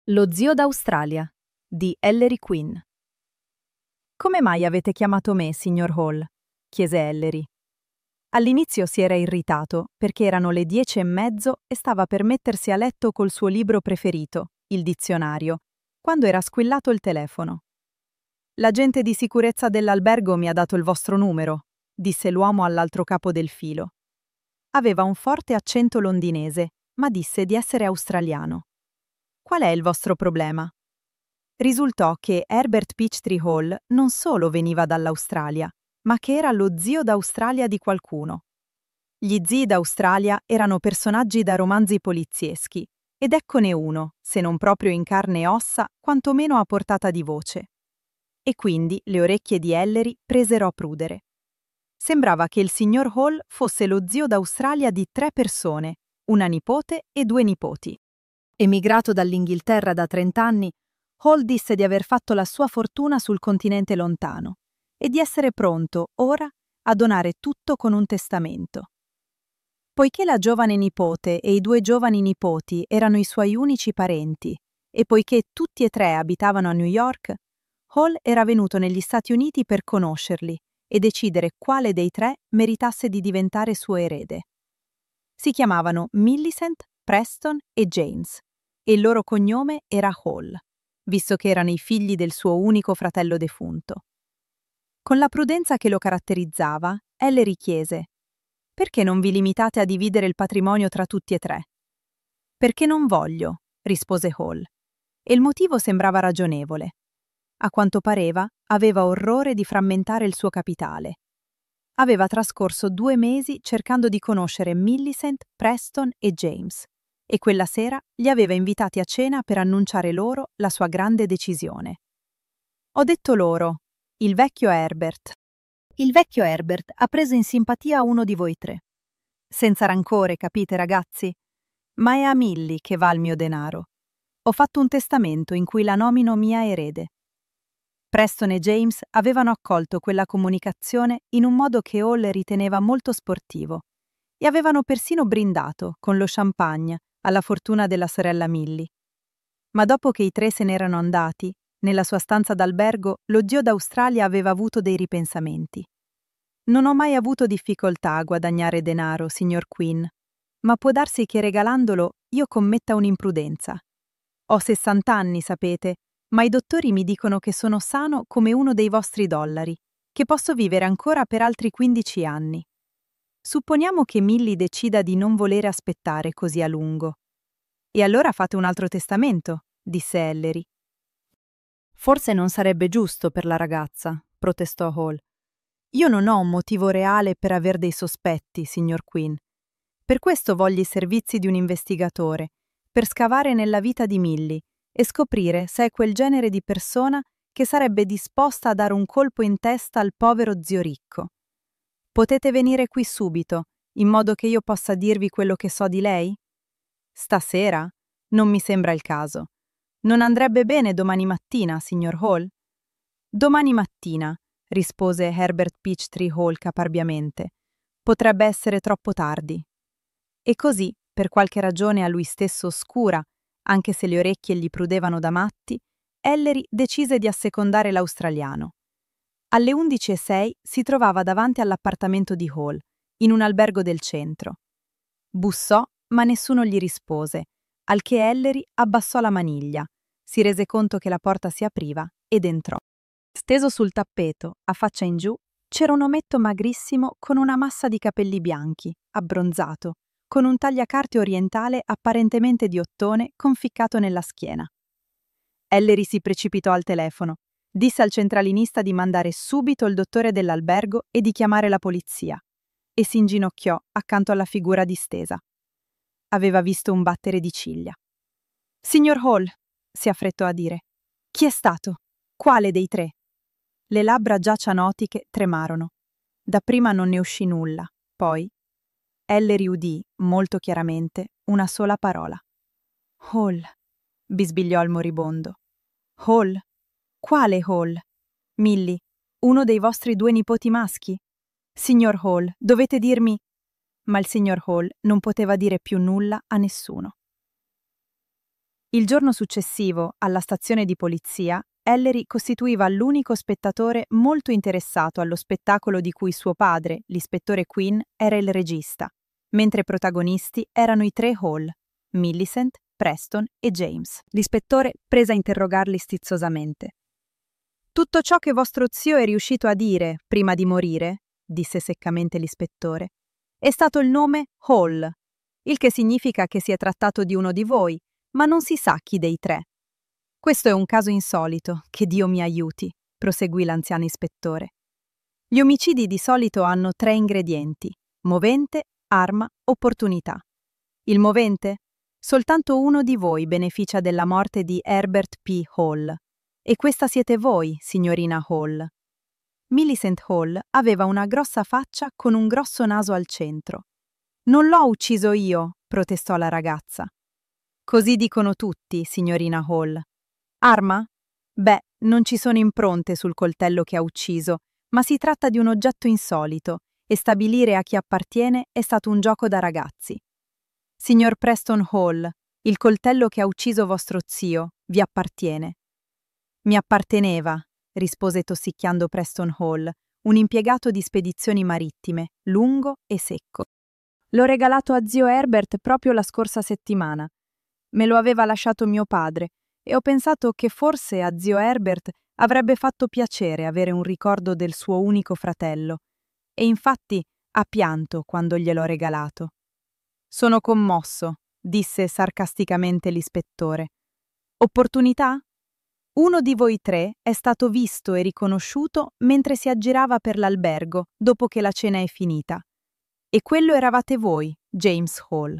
Lo zio d'Australia di Ellery Quinn. Come mai avete chiamato me, signor Hall? Chiese Ellery. All'inizio si era irritato perché erano le 10:30 e stava per mettersi a letto col suo libro preferito, il dizionario, quando era squillato il telefono. L'agente di sicurezza dell'albergo mi ha dato il vostro numero, disse l'uomo all'altro capo del filo. Aveva un forte accento londinese, ma disse di essere australiano. Qual è il vostro problema? Risultò che Herbert Peachtree Hall non solo veniva dall'Australia, ma che era lo zio d'Australia di qualcuno. Gli zii d'Australia erano personaggi da romanzi polizieschi, ed eccone uno, se non proprio in carne e ossa, quantomeno a portata di voce. E quindi le orecchie di Ellery presero a prudere. Sembrava che il signor Hall fosse lo zio d'Australia di 3 persone, una nipote e 2 nipoti. Emigrato dall'Inghilterra da 30 anni, Hall disse di aver fatto la sua fortuna sul continente lontano e di essere pronto, ora, a donare tutto con un testamento. Poiché la giovane nipote e i 2 giovani nipoti erano i suoi unici parenti e poiché tutti e 3 abitavano a New York, Hall era venuto negli Stati Uniti per conoscerli e decidere quale dei 3 meritasse di diventare suo erede. Si chiamavano Millicent, Preston e James, e il loro cognome era Hall, visto che erano i figli del suo unico fratello defunto. Con la prudenza che lo caratterizzava, Ellery chiese: «Perché non vi limitate a dividere il patrimonio tra tutti e 3?» «Perché non voglio», rispose Hall, e il motivo sembrava ragionevole. A quanto pareva, aveva orrore di frammentare il suo capitale. Aveva trascorso 2 mesi cercando di conoscere Millicent, Preston e James, e quella sera li aveva invitati a cena per annunciare loro la sua grande decisione. «Ho detto loro, il vecchio Herbert. Il vecchio Herbert ha preso in simpatia uno di voi 3. Senza rancore, capite, ragazzi? Ma è a Millie che va il mio denaro. Ho fatto un testamento in cui la nomino mia erede». Preston e James avevano accolto quella comunicazione in un modo che Hall riteneva molto sportivo e avevano persino brindato, con lo champagne, alla fortuna della sorella Millie. Ma dopo che i 3 se n'erano andati, nella sua stanza d'albergo lo zio d'Australia aveva avuto dei ripensamenti. «Non ho mai avuto difficoltà a guadagnare denaro, signor Quinn, ma può darsi che regalandolo io commetta un'imprudenza. Ho 60 anni, sapete, ma i dottori mi dicono che sono sano come uno dei vostri dollari, che posso vivere ancora per altri 15 anni. Supponiamo che Millie decida di non volere aspettare così a lungo. E allora fate un altro testamento», disse Ellery. «Forse non sarebbe giusto per la ragazza», protestò Hall. «Io non ho un motivo reale per aver dei sospetti, signor Quinn. Per questo voglio i servizi di un investigatore, per scavare nella vita di Millie e scoprire se è quel genere di persona che sarebbe disposta a dare un colpo in testa al povero zio ricco. Potete venire qui subito, in modo che io possa dirvi quello che so di lei? Stasera? Non mi sembra il caso. Non andrebbe bene domani mattina, signor Hall?» «Domani mattina», rispose Herbert Peachtree Hall caparbiamente. «Potrebbe essere troppo tardi». E così, per qualche ragione a lui stesso oscura, anche se le orecchie gli prudevano da matti, Ellery decise di assecondare l'australiano. Alle 11:06 si trovava davanti all'appartamento di Hall, in un albergo del centro. Bussò, ma nessuno gli rispose, al che Ellery abbassò la maniglia, si rese conto che la porta si apriva ed entrò. Steso sul tappeto, a faccia in giù, c'era un ometto magrissimo con una massa di capelli bianchi, abbronzato, con un tagliacarte orientale apparentemente di ottone conficcato nella schiena. Ellery si precipitò al telefono, disse al centralinista di mandare subito il dottore dell'albergo e di chiamare la polizia, e si inginocchiò accanto alla figura distesa. Aveva visto un battere di ciglia. «Signor Hall», si affrettò a dire, «chi è stato? Quale dei 3?» Le labbra già cianotiche tremarono. Dapprima non ne uscì nulla, poi Ellery udì, molto chiaramente, una sola parola. «Hall», bisbigliò il moribondo. «Hall? Quale Hall? Millie, uno dei vostri 2 nipoti maschi? Signor Hall, dovete dirmi...» Ma il signor Hall non poteva dire più nulla a nessuno. Il giorno successivo, alla stazione di polizia, Ellery costituiva l'unico spettatore molto interessato allo spettacolo di cui suo padre, l'ispettore Quinn, era il regista, mentre protagonisti erano i tre Hall, Millicent, Preston e James. L'ispettore prese a interrogarli stizzosamente. «Tutto ciò che vostro zio è riuscito a dire prima di morire», disse seccamente l'ispettore, «è stato il nome Hall, il che significa che si è trattato di uno di voi, ma non si sa chi dei tre. Questo è un caso insolito, che Dio mi aiuti», proseguì l'anziano ispettore. «Gli omicidi di solito hanno tre ingredienti: movente, arma, opportunità. Il movente? Soltanto uno di voi beneficia della morte di Herbert P. Hall. E questa siete voi, signorina Hall». Millicent Hall aveva una grossa faccia con un grosso naso al centro. «Non l'ho ucciso io», protestò la ragazza. «Così dicono tutti, signorina Hall». «Arma? Beh, non ci sono impronte sul coltello che ha ucciso, ma si tratta di un oggetto insolito e stabilire a chi appartiene è stato un gioco da ragazzi. Signor Preston Hall, il coltello che ha ucciso vostro zio vi appartiene». «Mi apparteneva», rispose tossicchiando Preston Hall, un impiegato di spedizioni marittime, lungo e secco. «L'ho regalato a zio Herbert proprio la scorsa settimana. Me lo aveva lasciato mio padre e ho pensato che forse a zio Herbert avrebbe fatto piacere avere un ricordo del suo unico fratello. E infatti ha pianto quando gliel'ho regalato». «Sono commosso», disse sarcasticamente l'ispettore. «Opportunità? Uno di voi tre è stato visto e riconosciuto mentre si aggirava per l'albergo dopo che la cena è finita. E quello eravate voi, James Hall.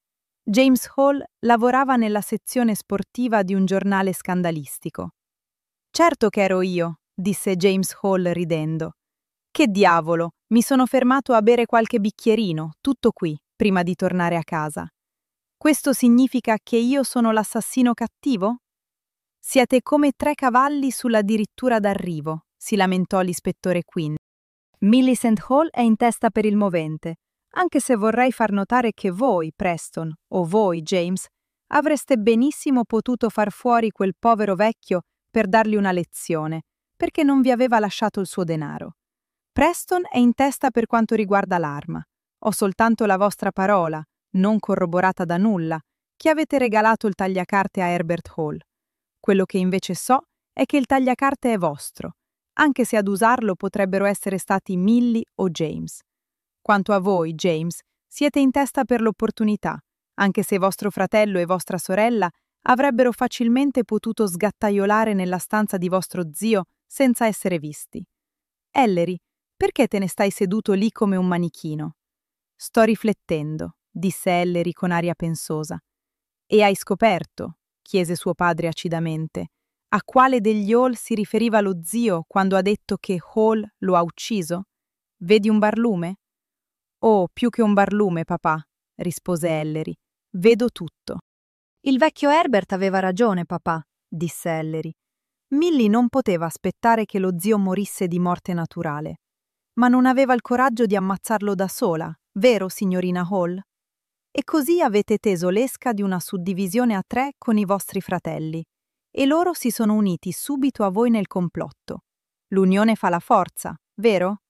James Hall lavorava nella sezione sportiva di un giornale scandalistico». «Certo che ero io», disse James Hall ridendo. «Che diavolo, mi sono fermato a bere qualche bicchierino, tutto qui, prima di tornare a casa. Questo significa che io sono l'assassino cattivo?» «Siete come tre cavalli sulla dirittura d'arrivo», si lamentò l'ispettore Quinn. «Millicent Hall è in testa per il movente, anche se vorrei far notare che voi, Preston, o voi, James, avreste benissimo potuto far fuori quel povero vecchio per dargli una lezione, perché non vi aveva lasciato il suo denaro. Preston è in testa per quanto riguarda l'arma. Ho soltanto la vostra parola, non corroborata da nulla, che avete regalato il tagliacarte a Herbert Hall. Quello che invece so è che il tagliacarte è vostro, anche se ad usarlo potrebbero essere stati Millie o James. Quanto a voi, James, siete in testa per l'opportunità, anche se vostro fratello e vostra sorella avrebbero facilmente potuto sgattaiolare nella stanza di vostro zio senza essere visti. Ellery, perché te ne stai seduto lì come un manichino?» «Sto riflettendo», disse Ellery con aria pensosa. «E hai scoperto?» chiese suo padre acidamente. «A quale degli Hall si riferiva lo zio quando ha detto che Hall lo ha ucciso? Vedi un barlume?» «Oh, più che un barlume, papà», rispose Ellery. «Vedo tutto». «Il vecchio Herbert aveva ragione, papà», disse Ellery. «Millie non poteva aspettare che lo zio morisse di morte naturale. Ma non aveva il coraggio di ammazzarlo da sola, vero, signorina Hall? E così avete teso l'esca di una suddivisione a tre con i vostri fratelli, e loro si sono uniti subito a voi nel complotto. L'unione fa la forza, vero?»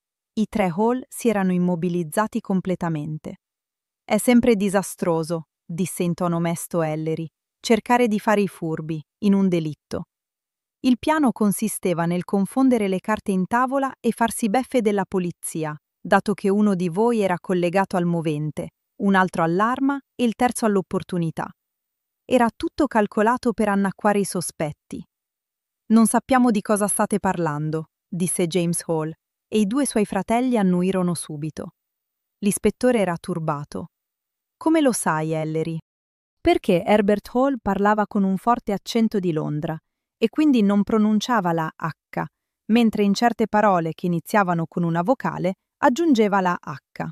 I tre Hall si erano immobilizzati completamente. «È sempre disastroso», disse in tono mesto Ellery, «cercare di fare i furbi, in un delitto. Il piano consisteva nel confondere le carte in tavola e farsi beffe della polizia, dato che uno di voi era collegato al movente, un altro all'arma e il terzo all'opportunità. Era tutto calcolato per annacquare i sospetti». «Non sappiamo di cosa state parlando», disse James Hall, e i due suoi fratelli annuirono subito. L'ispettore era turbato. «Come lo sai, Ellery?» «Perché Herbert Hall parlava con un forte accento di Londra e quindi non pronunciava la H, mentre in certe parole che iniziavano con una vocale aggiungeva la H.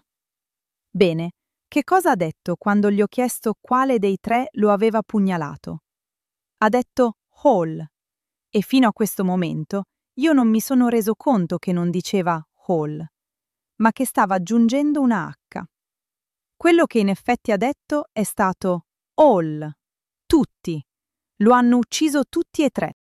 Bene, che cosa ha detto quando gli ho chiesto quale dei tre lo aveva pugnalato? Ha detto Hall, e fino a questo momento io non mi sono reso conto che non diceva Hall, ma che stava aggiungendo una H. Quello che in effetti ha detto è stato Hall, Tutti. Lo hanno ucciso tutti e tre.